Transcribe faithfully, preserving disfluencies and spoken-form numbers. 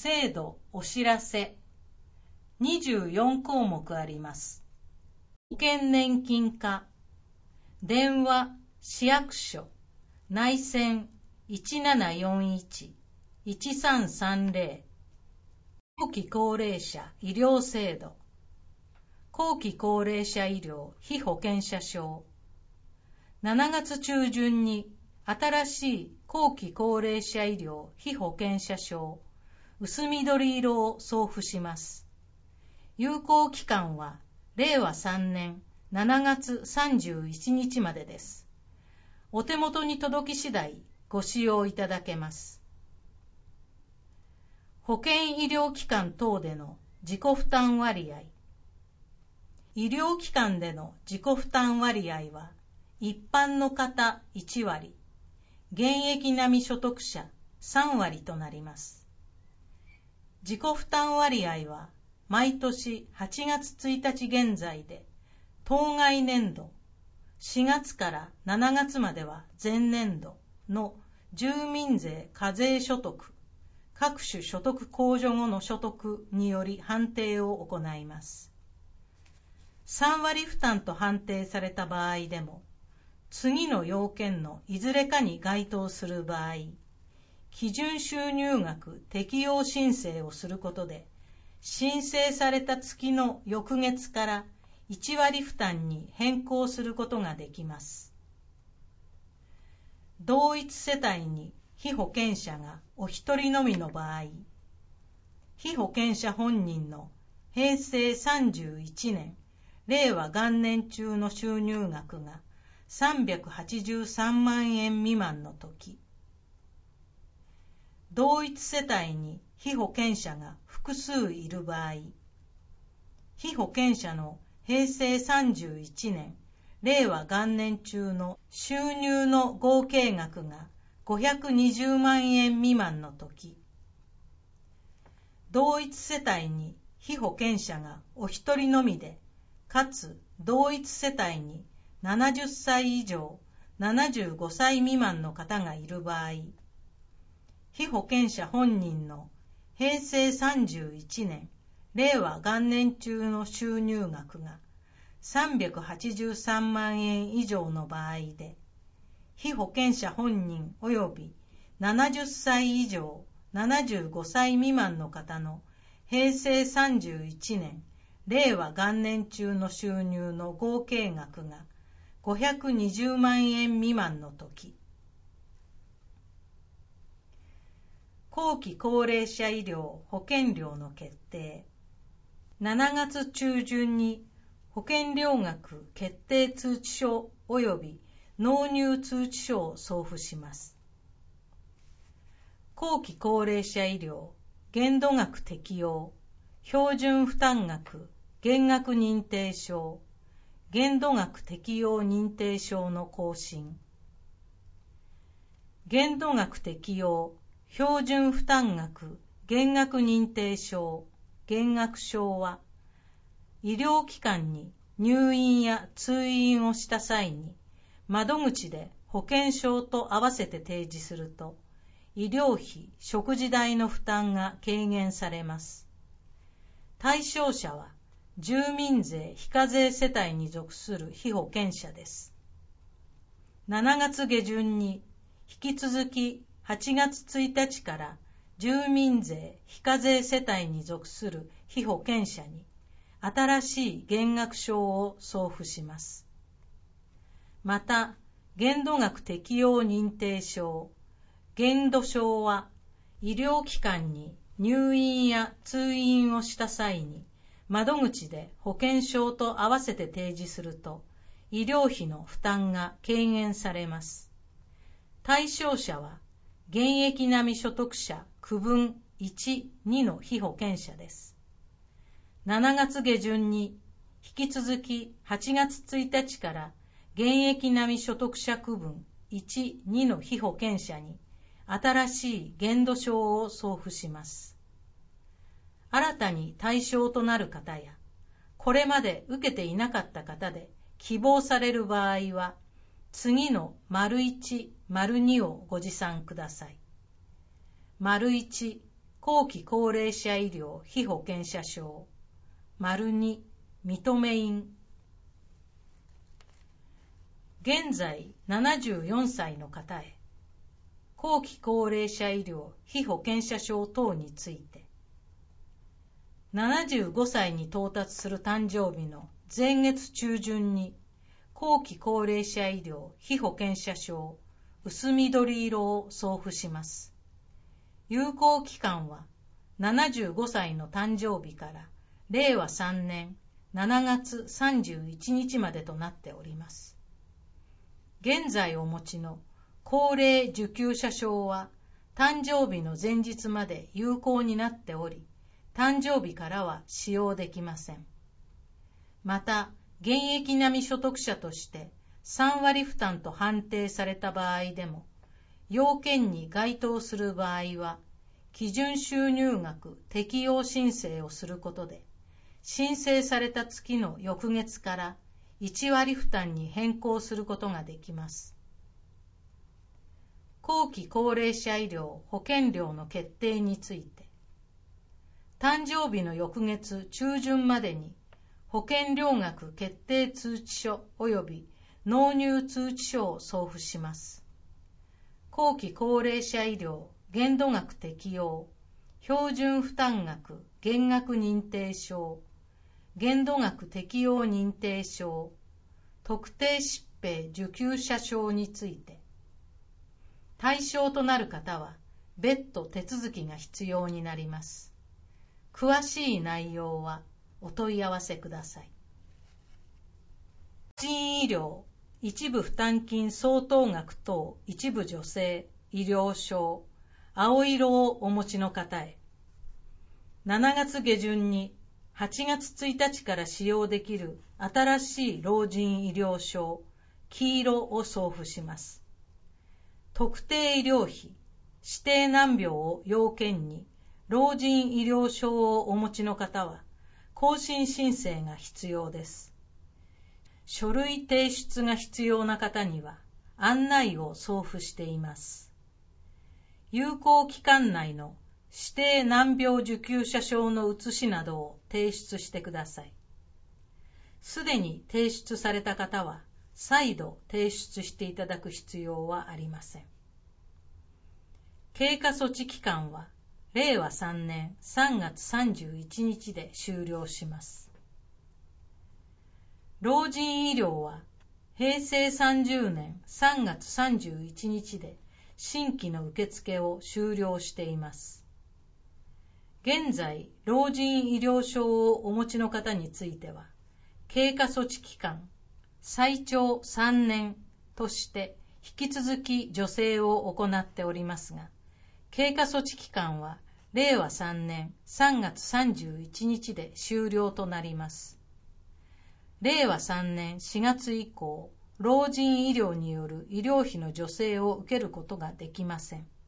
制度お知らせにじゅうよんこうもくあります。保険年金課、電話、市役所、内線 いちななよんいち いちさんさんぜろ、後期高齢者医療制度、後期高齢者医療被保険者証、しちがつ中旬に新しい後期高齢者医療被保険者証、薄緑色を送付します。有効期間はれいわさんねんしちがつさんじゅういちにちまでです。お手元に届き次第ご使用いただけます。保険医療機関等での自己負担割合。医療機関での自己負担割合は、一般の方いちわり、現役並み所得者さんわりとなります。自己負担割合は、毎年はちがつついたち現在で、当該年度、しがつからしちがつまでは前年度の住民税課税所得、各種所得控除後の所得により判定を行います。さんわり負担と判定された場合でも、次の要件のいずれかに該当する場合、基準収入額適用申請をすることで、申請された月の翌月からいちわり負担に変更することができます。同一世帯に被保険者がお一人のみの場合、被保険者本人のへいせいさんじゅういちねん、れいわ元年中の収入額がさんびゃくはちじゅうさんまんえん未満のとき、同一世帯に被保険者が複数いる場合、被保険者のへいせいさんじゅういちねん、れいわ元年中の収入の合計額がごひゃくにじゅうまんえん未満のとき、同一世帯に被保険者がお一人のみで、かつ同一世帯にななじゅっさい以上ななじゅうごさい未満の方がいる場合、被保険者本人のへいせいさんじゅういちねん、れいわ元年中の収入額がさんびゃくはちじゅうさんまんえん以上の場合で、被保険者本人及びななじゅっさい以上ななじゅうごさい未満の方のへいせいさんじゅういちねん、れいわ元年中の収入の合計額がごひゃくにじゅうまんえん未満のとき、後期高齢者医療保険料の決定。しちがつ中旬に保険料額決定通知書及び納入通知書を送付します。後期高齢者医療限度額適用、標準負担額減額認定証、限度額適用認定証の更新。限度額適用標準負担額減額認定証、減額証は、医療機関に入院や通院をした際に、窓口で保険証と合わせて提示すると、医療費・食事代の負担が軽減されます。対象者は、住民税非課税世帯に属する被保険者です。しちがつげじゅんに、引き続きはちがつついたちから住民税非課税世帯に属する被保険者に新しい減額証を送付します。また、限度額適用認定証、限度証は医療機関に入院や通院をした際に窓口で保険証と合わせて提示すると医療費の負担が軽減されます。対象者は現役並み所得者区分いち、にの被保険者です。しちがつげじゅんに引き続きはちがつついたちから現役並み所得者区分いち、にの被保険者に新しい限度証を送付します。新たに対象となる方や、これまで受けていなかった方で希望される場合は、次の丸いち、丸にをご持参ください。丸いち、 後期高齢者医療被保険者証。丸に、認め印。現在ななじゅうよんさいの方へ、後期高齢者医療被保険者証等について、ななじゅうごさいに到達する誕生日の前月中旬に、後期高齢者医療被保険者証薄緑色を送付します。有効期間はななじゅうごさいの誕生日かられいわさんねんしちがつさんじゅういちにちまでとなっております。現在お持ちの高齢受給者証は誕生日の前日まで有効になっており、誕生日からは使用できません。また、現役並み所得者としてさんわり負担と判定された場合でも、要件に該当する場合は、基準収入額適用申請をすることで、申請された月の翌月からいちわり負担に変更することができます。後期高齢者医療保険料の決定について、誕生日の翌月中旬までに保険料額決定通知書及び納入通知書を送付します。後期高齢者医療限度額適用、標準負担額減額認定証、限度額適用認定証、特定疾病受給者証について、対象となる方は別途手続きが必要になります。詳しい内容はお問い合わせください。個人医療一部負担金相当額等一部助成医療証青色をお持ちの方へ、しちがつげじゅんにはちがつついたちから使用できる新しい老人医療証黄色を送付します。特定医療費指定難病を要件に老人医療証をお持ちの方は更新申請が必要です。書類提出が必要な方には案内を送付しています。有効期間内の指定難病受給者証の写しなどを提出してください。すでに提出された方は再度提出していただく必要はありません。経過措置期間はれいわさんねんさんがつさんじゅういちにちで終了します。老人医療はへいせいさんじゅうねんさんがつさんじゅういちにちで新規の受付を終了しています。現在、老人医療証をお持ちの方については、経過措置期間、最長さんねんとして引き続き助成を行っておりますが、経過措置期間はれいわさんねんさんがつさんじゅういちにちで終了となります。れいわさんねんしがつ以降、老人医療による医療費の助成を受けることができません。